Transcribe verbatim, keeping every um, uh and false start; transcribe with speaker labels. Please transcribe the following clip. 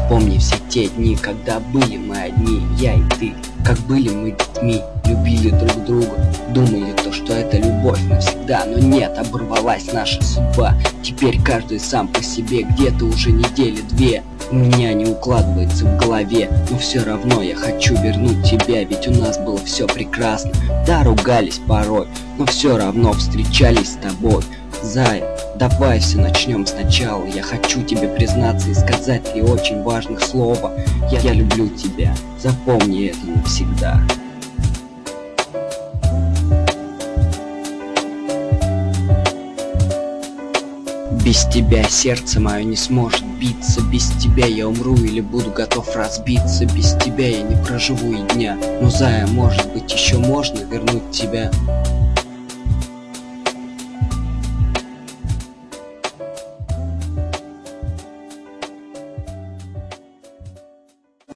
Speaker 1: Вспомни все те дни, когда были мы одни, я и ты. Как были мы детьми, любили друг друга, думали то, что это любовь навсегда. Но нет, оборвалась наша судьба. Теперь каждый сам по себе, где-то уже недели две. У меня не укладывается в голове, но все равно я хочу вернуть тебя. Ведь у нас было все прекрасно. Да, ругались порой, но все равно встречались с тобой. Зая, давай все начнем сначала. Я хочу тебе признаться и сказать три очень важных слова. Я, я люблю тебя, запомни это навсегда. Без тебя сердце мое не сможет биться. Без тебя я умру или буду готов разбиться. Без тебя я не проживу и дня. Но, Зая, может быть, еще можно вернуть тебя.